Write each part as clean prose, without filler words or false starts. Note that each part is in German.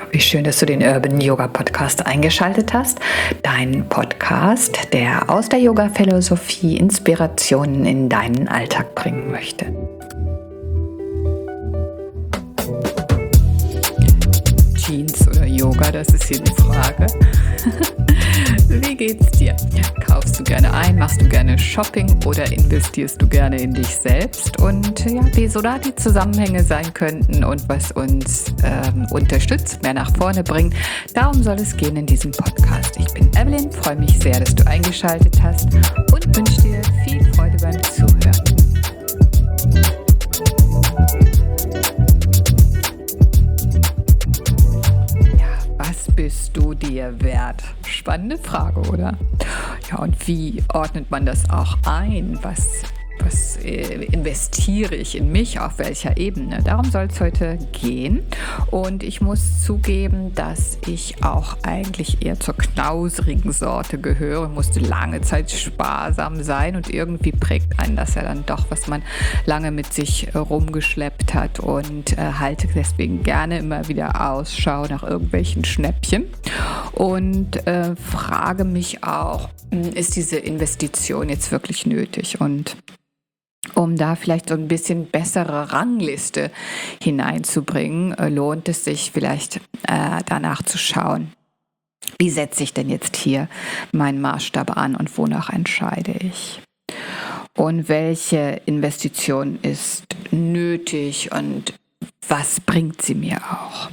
Wie schön, dass du den Urban Yoga Podcast eingeschaltet hast. Dein Podcast, der aus der Yoga-Philosophie Inspirationen in deinen Alltag bringen möchte. Jeans oder Yoga, das ist hier die Frage. Wie geht's dir? Kaufst du gerne ein, machst du gerne Shopping oder investierst du gerne in dich selbst? Und ja, wie so da die Zusammenhänge sein könnten und was uns unterstützt, mehr nach vorne bringt, darum soll es gehen in diesem Podcast. Ich bin Evelyn, freue mich sehr, dass du eingeschaltet hast und wünsche dir viel Freude beim Zuhören. Bist du dir wert? Spannende Frage, oder? Ja, und wie ordnet man das auch ein? Was investiere ich in mich, auf welcher Ebene? Darum soll es heute gehen. Und ich muss zugeben, dass ich auch eigentlich eher zur knausrigen Sorte gehöre. Musste lange Zeit sparsam sein und irgendwie prägt einen das ja dann doch, was man lange mit sich rumgeschleppt hat und halte deswegen gerne immer wieder Ausschau nach irgendwelchen Schnäppchen und frage mich auch, ist diese Investition jetzt wirklich nötig? Und um da vielleicht so ein bisschen bessere Rangliste hineinzubringen, lohnt es sich vielleicht danach zu schauen, wie setze ich denn jetzt hier meinen Maßstab an und wonach entscheide ich? Und welche Investition ist nötig und was bringt sie mir auch?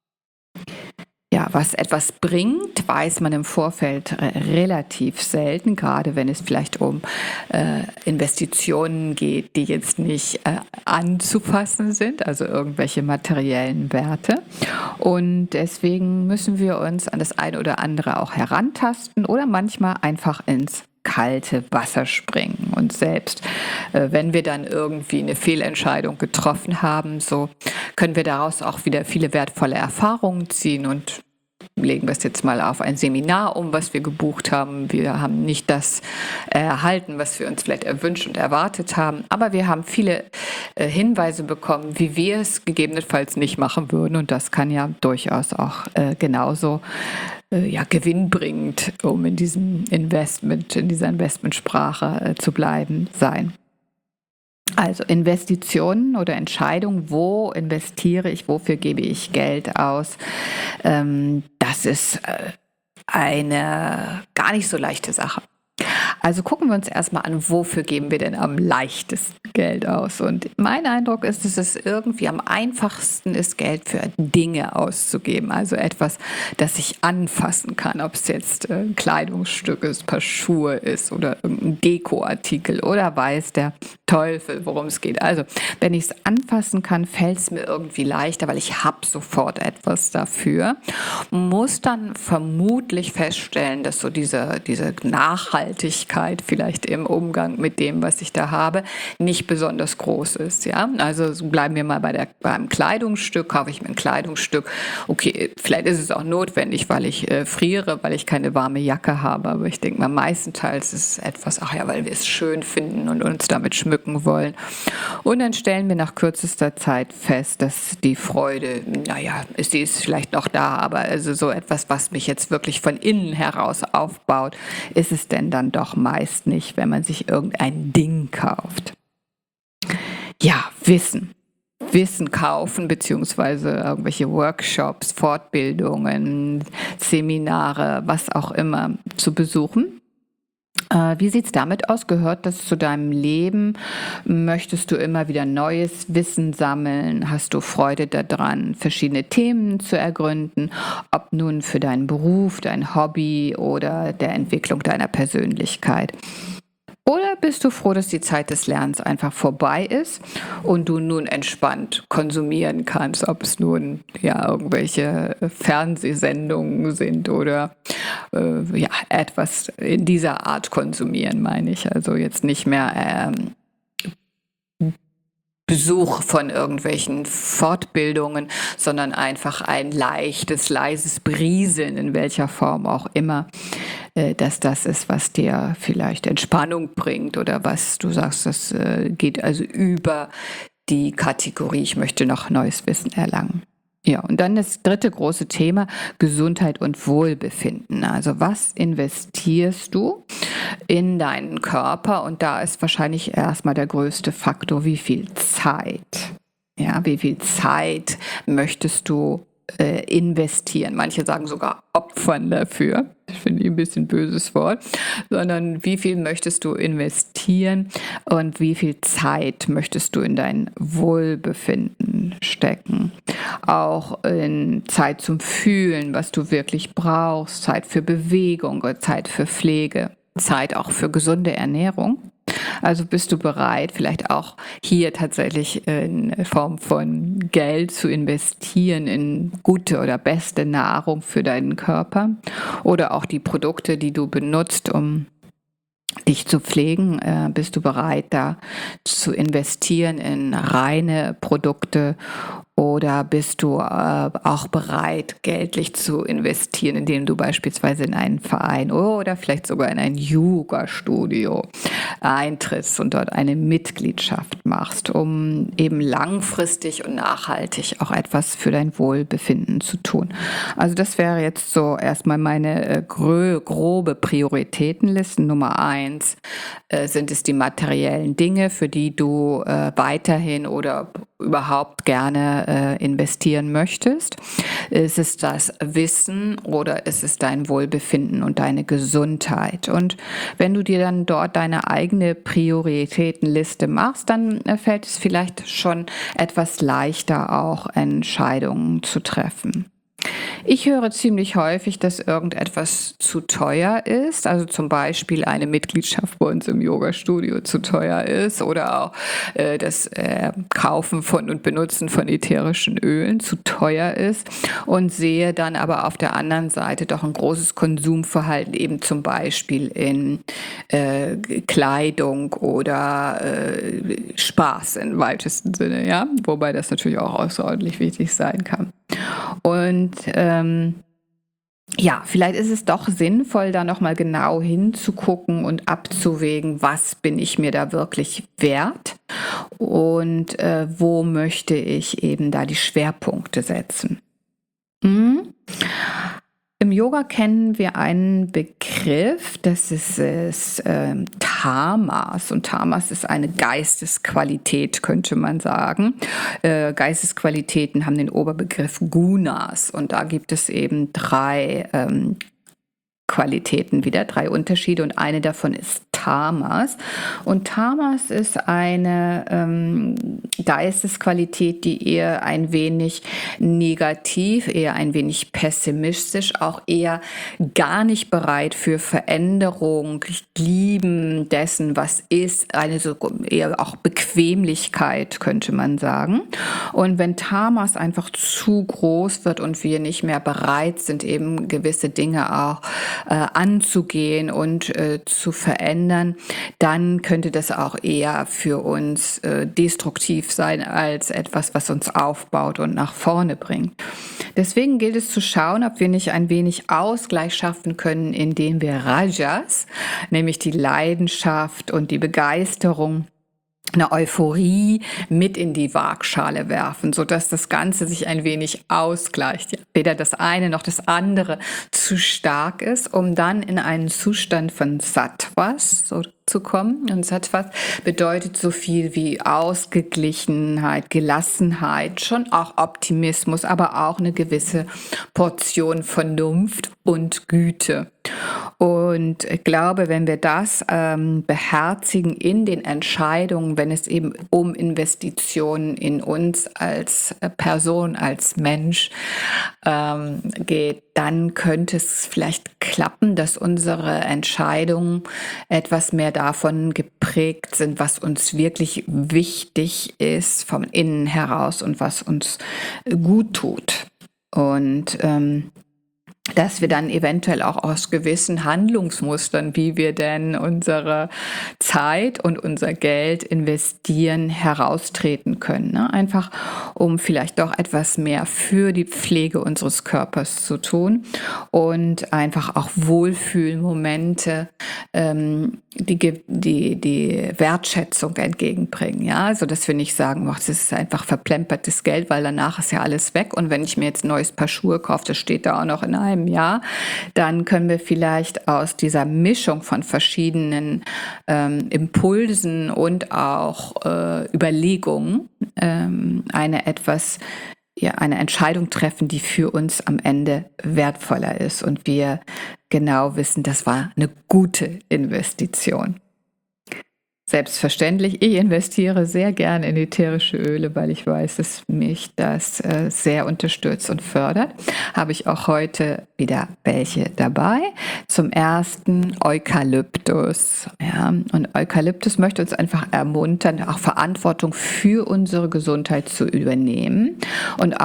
Ja, was etwas bringt, weiß man im Vorfeld relativ selten, gerade wenn es vielleicht um Investitionen geht, die jetzt nicht anzufassen sind, also irgendwelche materiellen Werte. Und deswegen müssen wir uns an das eine oder andere auch herantasten oder manchmal einfach ins kalte Wasser springen. Und selbst wenn wir dann irgendwie eine Fehlentscheidung getroffen haben, so können wir daraus auch wieder viele wertvolle Erfahrungen ziehen und legen wir es jetzt mal auf ein Seminar um, was wir gebucht haben. Wir haben nicht das erhalten, was wir uns vielleicht erwünscht und erwartet haben, aber wir haben viele Hinweise bekommen, wie wir es gegebenenfalls nicht machen würden, und das kann ja durchaus auch genauso gewinnbringend, um in diesem Investment, in dieser Investmentsprache zu bleiben, sein. Also Investitionen oder Entscheidungen, wo investiere ich, wofür gebe ich Geld aus, das ist eine gar nicht so leichte Sache. Also gucken wir uns erstmal an, wofür geben wir denn am leichtesten Geld aus? Und mein Eindruck ist, dass es irgendwie am einfachsten ist, Geld für Dinge auszugeben. Also etwas, das ich anfassen kann, ob es jetzt ein Kleidungsstück ist, ein paar Schuhe ist oder irgendein Dekoartikel oder weiß der Teufel, worum es geht. Also wenn ich es anfassen kann, fällt es mir irgendwie leichter, weil ich habe sofort etwas dafür. Muss dann vermutlich feststellen, dass so diese Nachhaltigkeit vielleicht im Umgang mit dem, was ich da habe, nicht besonders groß ist. Ja? Also bleiben wir mal beim Kleidungsstück, kaufe ich mir ein Kleidungsstück. Okay, vielleicht ist es auch notwendig, weil ich friere, weil ich keine warme Jacke habe, aber ich denke mal, meistenteils ist es etwas, weil wir es schön finden und uns damit schmücken wollen. Und dann stellen wir nach kürzester Zeit fest, dass die Freude, sie ist vielleicht noch da, aber also so etwas, was mich jetzt wirklich von innen heraus aufbaut, ist es denn dann doch meist nicht, wenn man sich irgendein Ding kauft. Ja, Wissen kaufen, beziehungsweise irgendwelche Workshops, Fortbildungen, Seminare, was auch immer zu besuchen. Wie sieht es damit aus? Gehört das zu deinem Leben? Möchtest du immer wieder neues Wissen sammeln? Hast du Freude daran, verschiedene Themen zu ergründen? Ob nun für deinen Beruf, dein Hobby oder der Entwicklung deiner Persönlichkeit? Oder bist du froh, dass die Zeit des Lernens einfach vorbei ist und du nun entspannt konsumieren kannst, ob es nun irgendwelche Fernsehsendungen sind oder etwas in dieser Art konsumieren, meine ich. Also jetzt nicht mehr Besuch von irgendwelchen Fortbildungen, sondern einfach ein leichtes, leises Berieseln, in welcher Form auch immer, dass das ist, was dir vielleicht Entspannung bringt oder was du sagst, das geht also über die Kategorie, ich möchte noch neues Wissen erlangen. Ja, und dann das dritte große Thema, Gesundheit und Wohlbefinden. Also was investierst du in deinen Körper? Und da ist wahrscheinlich erstmal der größte Faktor, wie viel Zeit. Ja, wie viel Zeit möchtest du investieren? Manche sagen sogar opfern dafür. Das finde ich ein bisschen böses Wort. Sondern wie viel möchtest du investieren und wie viel Zeit möchtest du in dein Wohlbefinden stecken? Auch in Zeit zum Fühlen, was du wirklich brauchst, Zeit für Bewegung, Zeit für Pflege, Zeit auch für gesunde Ernährung. Also bist du bereit, vielleicht auch hier tatsächlich in Form von Geld zu investieren in gute oder beste Nahrung für deinen Körper oder auch die Produkte, die du benutzt, um dich zu pflegen? Bist du bereit, da zu investieren in reine Produkte oder bist du auch bereit, geldlich zu investieren, indem du beispielsweise in einen Verein oder vielleicht sogar in ein Yoga-Studio eintrittst und dort eine Mitgliedschaft machst, um eben langfristig und nachhaltig auch etwas für dein Wohlbefinden zu tun? Also das wäre jetzt so erstmal meine grobe Prioritätenliste. Nummer 1 sind es die materiellen Dinge, für die du weiterhin oder überhaupt gerne investieren möchtest? Ist es das Wissen oder ist es dein Wohlbefinden und deine Gesundheit? Und wenn du dir dann dort deine eigene Prioritätenliste machst, dann fällt es vielleicht schon etwas leichter, auch Entscheidungen zu treffen. Ich höre ziemlich häufig, dass irgendetwas zu teuer ist, also zum Beispiel eine Mitgliedschaft bei uns im Yoga-Studio zu teuer ist oder auch das Kaufen von und Benutzen von ätherischen Ölen zu teuer ist und sehe dann aber auf der anderen Seite doch ein großes Konsumverhalten, eben zum Beispiel in Kleidung oder Spaß im weitesten Sinne, ja, wobei das natürlich auch außerordentlich wichtig sein kann. Und ja, vielleicht ist es doch sinnvoll, da noch mal genau hinzugucken und abzuwägen, was bin ich mir da wirklich wert und wo möchte ich eben da die Schwerpunkte setzen. Mhm. Im Yoga kennen wir einen Begriff, das ist Tamas. Und Tamas ist eine Geistesqualität, könnte man sagen. Geistesqualitäten haben den Oberbegriff Gunas. Und da gibt es eben drei Qualitäten wieder, drei Unterschiede. Und eine davon ist Tamas. Und Tamas ist eine Geistesqualität, die eher ein wenig negativ, eher ein wenig pessimistisch, auch eher gar nicht bereit für Veränderung, Lieben dessen, was ist, eine so eher auch Bequemlichkeit, könnte man sagen. Und wenn Tamas einfach zu groß wird und wir nicht mehr bereit sind, eben gewisse Dinge auch anzugehen und zu verändern, dann könnte das auch eher für uns destruktiv sein als etwas, was uns aufbaut und nach vorne bringt. Deswegen gilt es zu schauen, ob wir nicht ein wenig Ausgleich schaffen können, indem wir Rajas, nämlich die Leidenschaft und die Begeisterung, eine Euphorie mit in die Waagschale werfen, sodass das Ganze sich ein wenig ausgleicht. Ja, weder das eine noch das andere zu stark ist, um dann in einen Zustand von Sattvas zu kommen. Und Sattvas bedeutet so viel wie Ausgeglichenheit, Gelassenheit, schon auch Optimismus, aber auch eine gewisse Portion Vernunft und Güte. Und ich glaube, wenn wir das beherzigen in den Entscheidungen, wenn es eben um Investitionen in uns als Person, als Mensch geht, dann könnte es vielleicht klappen, dass unsere Entscheidungen etwas mehr davon geprägt sind, was uns wirklich wichtig ist vom Innen heraus und was uns gut tut. Und dass wir dann eventuell auch aus gewissen Handlungsmustern, wie wir denn unsere Zeit und unser Geld investieren, heraustreten können. Ne? Einfach, um vielleicht doch etwas mehr für die Pflege unseres Körpers zu tun und einfach auch Wohlfühlmomente, die Wertschätzung entgegenbringen. Ja? Also, dass wir nicht sagen, das ist einfach verplempertes Geld, weil danach ist ja alles weg. Und wenn ich mir jetzt ein neues Paar Schuhe kaufe, das steht da auch noch in einem Jahr, dann können wir vielleicht aus dieser Mischung von verschiedenen Impulsen und auch Überlegungen eine Entscheidung treffen, die für uns am Ende wertvoller ist und wir genau wissen, das war eine gute Investition. Selbstverständlich, ich investiere sehr gerne in ätherische Öle, weil ich weiß, dass mich das sehr unterstützt und fördert. Habe ich auch heute wieder welche dabei. Zum ersten Eukalyptus. Ja, und Eukalyptus möchte uns einfach ermuntern, auch Verantwortung für unsere Gesundheit zu übernehmen und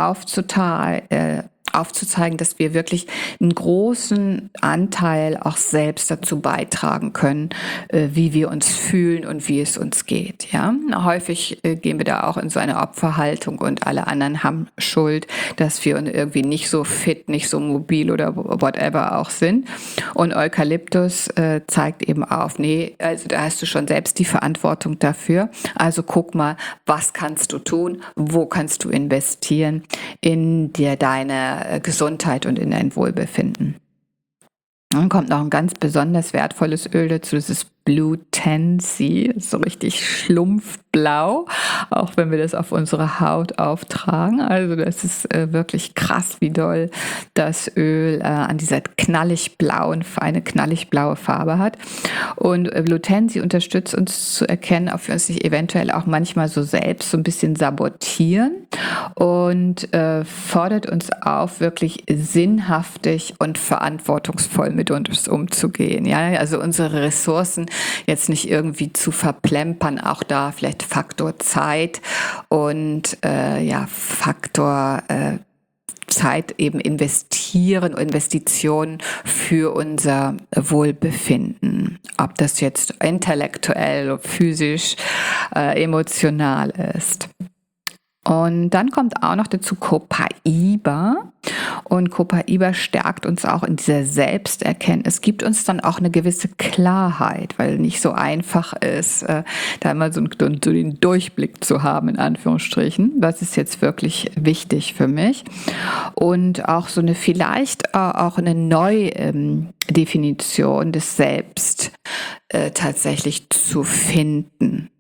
aufzuzeigen, dass wir wirklich einen großen Anteil auch selbst dazu beitragen können, wie wir uns fühlen und wie es uns geht. Ja? Häufig gehen wir da auch in so eine Opferhaltung und alle anderen haben Schuld, dass wir irgendwie nicht so fit, nicht so mobil oder whatever auch sind. Und Eukalyptus zeigt eben auf, nee, also da hast du schon selbst die Verantwortung dafür. Also guck mal, was kannst du tun, wo kannst du investieren in deine Gesundheit und in dein Wohlbefinden. Dann kommt noch ein ganz besonders wertvolles Öl dazu, das ist Blue Tansy, so richtig schlumpfblau, auch wenn wir das auf unsere Haut auftragen. Also das ist wirklich krass, wie doll das Öl an dieser eine knallig blaue Farbe hat. Und Blue Tansy unterstützt uns zu erkennen, ob wir uns nicht eventuell auch manchmal so selbst so ein bisschen sabotieren und fordert uns auf, wirklich sinnhaftig und verantwortungsvoll mit uns umzugehen. Ja? Also unsere Ressourcen jetzt nicht irgendwie zu verplempern, auch da vielleicht Faktor Zeit und Faktor Zeit eben Investitionen für unser Wohlbefinden. Ob das jetzt intellektuell, physisch, emotional ist. Und dann kommt auch noch dazu Copaiba. Und Copaiba stärkt uns auch in dieser Selbsterkenntnis, gibt uns dann auch eine gewisse Klarheit, weil nicht so einfach ist, da immer so den Durchblick zu haben, in Anführungsstrichen. Was ist jetzt wirklich wichtig für mich? Und auch so vielleicht auch eine Neudefinition des Selbst tatsächlich zu finden.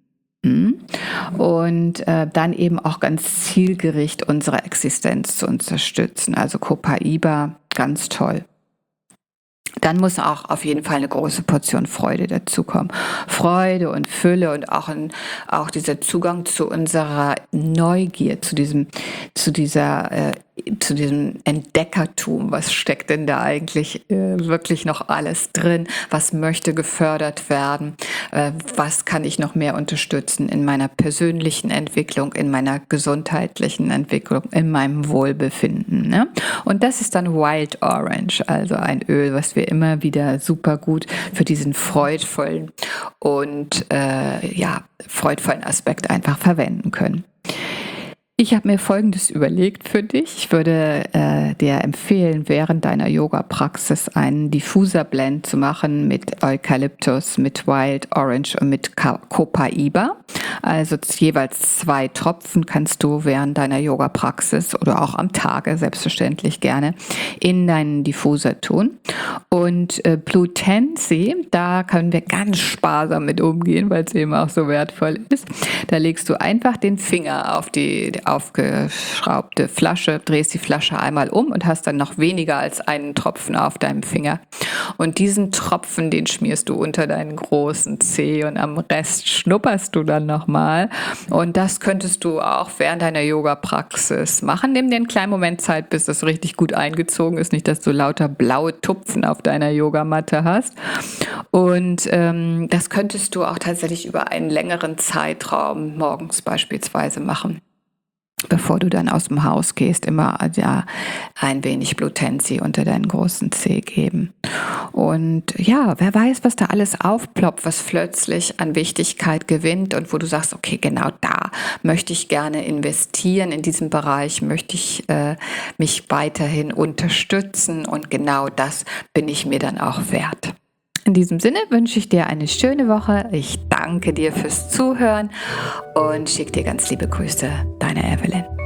Und dann eben auch ganz zielgerichtet unsere Existenz zu unterstützen. Also Copaiba, ganz toll. Dann muss auch auf jeden Fall eine große Portion Freude dazukommen. Freude und Fülle und auch dieser Zugang zu unserer Neugier, zu diesem Entdeckertum. Was steckt denn da eigentlich wirklich noch alles drin? Was möchte gefördert werden? Was kann ich noch mehr unterstützen in meiner persönlichen Entwicklung, in meiner gesundheitlichen Entwicklung, in meinem Wohlbefinden? Ne? Und das ist dann Wild Orange, also ein Öl, was wir immer wieder super gut für diesen freudvollen und freudvollen Aspekt einfach verwenden können. Ich habe mir Folgendes überlegt für dich. Ich würde dir empfehlen, während deiner Yoga-Praxis einen Diffuser-Blend zu machen mit Eukalyptus, mit Wild Orange und mit Copaiba. Also jeweils 2 Tropfen kannst du während deiner Yoga-Praxis oder auch am Tage selbstverständlich gerne in deinen Diffuser tun. Und Blue Tansy, da können wir ganz sparsam mit umgehen, weil es eben auch so wertvoll ist. Da legst du einfach den Finger auf die aufgeschraubte Flasche, drehst die Flasche einmal um und hast dann noch weniger als einen Tropfen auf deinem Finger. Und diesen Tropfen, den schmierst du unter deinen großen Zeh und am Rest schnupperst du dann nochmal. Und das könntest du auch während deiner Yoga-Praxis machen. Nimm dir einen kleinen Moment Zeit, bis das richtig gut eingezogen ist. Nicht, dass du lauter blaue Tupfen auf deiner Yogamatte hast. Und das könntest du auch tatsächlich über einen längeren Zeitraum morgens beispielsweise machen. bevor du dann aus dem Haus gehst, immer ja ein wenig Blutensi unter deinen großen Zeh geben. Und ja, wer weiß, was da alles aufploppt, was plötzlich an Wichtigkeit gewinnt und wo du sagst, okay, genau da möchte ich gerne investieren, in diesem Bereich möchte ich mich weiterhin unterstützen und genau das bin ich mir dann auch wert. In diesem Sinne wünsche ich dir eine schöne Woche. Ich danke dir fürs Zuhören und schicke dir ganz liebe Grüße, deine Evelyn.